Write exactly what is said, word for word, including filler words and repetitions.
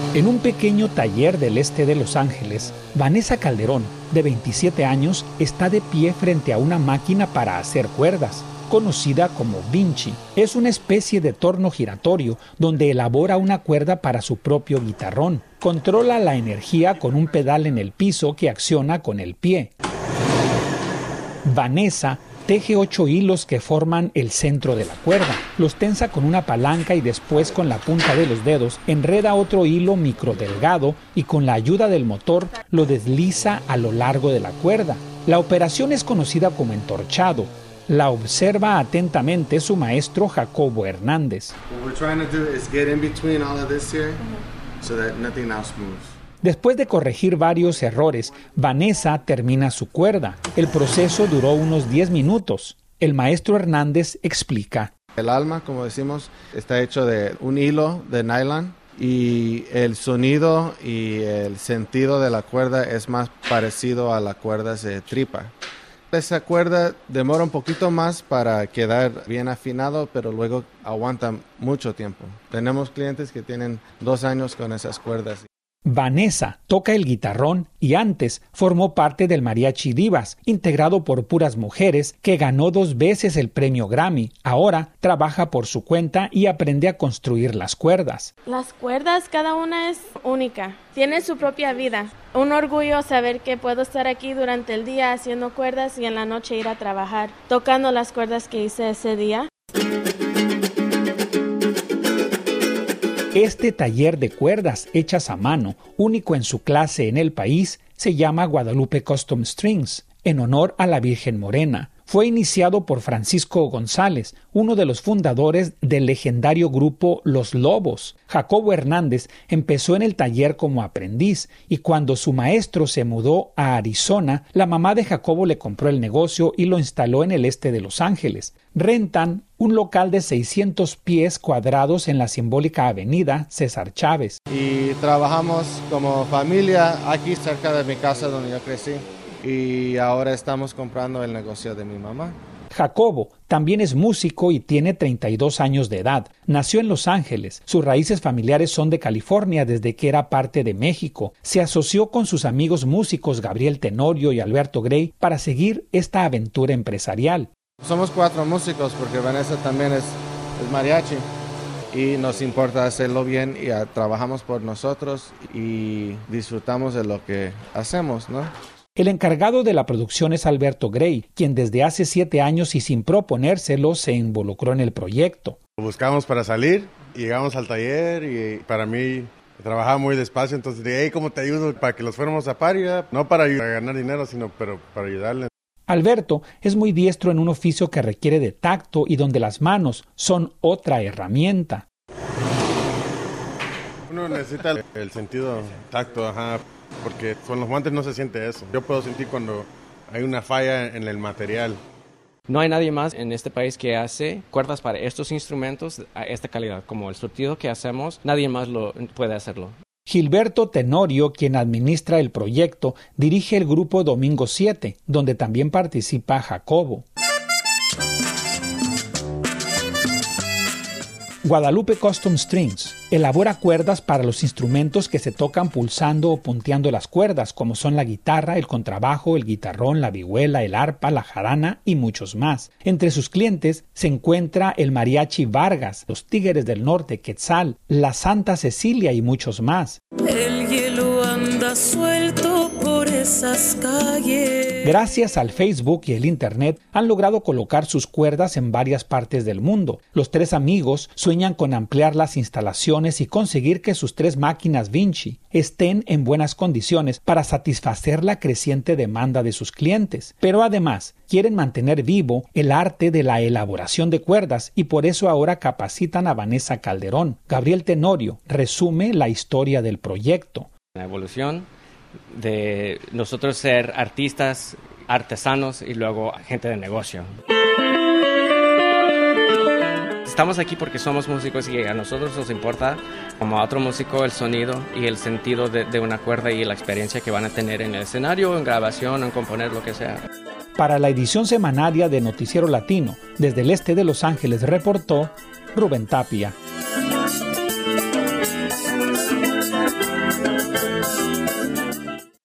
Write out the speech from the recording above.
En un pequeño taller del este de Los Ángeles, Vanessa Calderón, de veintisiete años, está de pie frente a una máquina para hacer cuerdas, conocida como Vinci. Es una especie de torno giratorio donde elabora una cuerda para su propio guitarrón. Controla la energía con un pedal en el piso que acciona con el pie. Vanessa teje ocho hilos que forman el centro de la cuerda. Los tensa con una palanca y después con la punta de los dedos enreda otro hilo microdelgado y con la ayuda del motor lo desliza a lo largo de la cuerda. La operación es conocida como entorchado. La observa atentamente su maestro Jacobo Hernández. Después de corregir varios errores, Vanessa termina su cuerda. El proceso duró unos diez minutos. El maestro Hernández explica. El alma, como decimos, está hecho de un hilo de nylon y el sonido y el sentido de la cuerda es más parecido a las cuerdas de tripa. Esa cuerda demora un poquito más para quedar bien afinado, pero luego aguanta mucho tiempo. Tenemos clientes que tienen dos años con esas cuerdas. Vanessa toca el guitarrón y antes formó parte del Mariachi Divas, integrado por puras mujeres, que ganó dos veces el premio Grammy. Ahora trabaja por su cuenta y aprende a construir las cuerdas. Las cuerdas, cada una es única, tiene su propia vida. Un orgullo saber que puedo estar aquí durante el día haciendo cuerdas y en la noche ir a trabajar, tocando las cuerdas que hice ese día. Este taller de cuerdas hechas a mano, único en su clase en el país, se llama Guadalupe Custom Strings, en honor a la Virgen Morena. Fue iniciado por Francisco González, uno de los fundadores del legendario grupo Los Lobos. Jacobo Hernández empezó en el taller como aprendiz y cuando su maestro se mudó a Arizona, la mamá de Jacobo le compró el negocio y lo instaló en el este de Los Ángeles. Rentan un local de seiscientos pies cuadrados en la simbólica avenida César Chávez. Y trabajamos como familia aquí cerca de mi casa donde yo crecí. Y ahora estamos comprando el negocio de mi mamá. Jacobo también es músico y tiene treinta y dos años de edad. Nació en Los Ángeles. Sus raíces familiares son de California desde que era parte de México. Se asoció con sus amigos músicos Gabriel Tenorio y Alberto Grey para seguir esta aventura empresarial. Somos cuatro músicos porque Vanessa también es, es mariachi y nos importa hacerlo bien y a, trabajamos por nosotros y disfrutamos de lo que hacemos, ¿no? El encargado de la producción es Alberto Grey, quien desde hace siete años y sin proponérselo se involucró en el proyecto. Buscamos para salir, llegamos al taller y para mí trabajaba muy despacio, entonces dije, hey, ¿cómo te ayudo para que los fuéramos a paria? No para, para ganar dinero, sino pero para ayudarle. Alberto es muy diestro en un oficio que requiere de tacto y donde las manos son otra herramienta. Uno necesita el, el sentido tacto, ajá. Porque con los guantes no se siente eso. Yo puedo sentir cuando hay una falla en el material. No hay nadie más en este país que hace cuerdas para estos instrumentos a esta calidad. Como el surtido que hacemos, nadie más lo puede hacerlo. Gilberto Tenorio, quien administra el proyecto, dirige el grupo Domingo siete, donde también participa Jacobo. Guadalupe Custom Strings elabora cuerdas para los instrumentos que se tocan pulsando o punteando las cuerdas, como son la guitarra, el contrabajo, el guitarrón, la vihuela, el arpa, la jarana y muchos más. Entre sus clientes se encuentra el Mariachi Vargas, los Tigres del Norte, Quetzal, la Santa Cecilia y muchos más. El hielo anda suelto por esas calles. Gracias al Facebook y el Internet han logrado colocar sus cuerdas en varias partes del mundo. Los tres amigos sueñan con ampliar las instalaciones y conseguir que sus tres máquinas Vinci estén en buenas condiciones para satisfacer la creciente demanda de sus clientes. Pero además quieren mantener vivo el arte de la elaboración de cuerdas y por eso ahora capacitan a Vanessa Calderón. Gabriel Tenorio resume la historia del proyecto. La evolución de nosotros ser artistas, artesanos y luego gente de negocio. Estamos aquí porque somos músicos y a nosotros nos importa, como a otro músico, el sonido y el sentido de, de una cuerda y la experiencia que van a tener en el escenario, en grabación, en componer, lo que sea. Para la edición semanaria de Noticiero Latino, desde el este de Los Ángeles reportó Rubén Tapia. Thank you.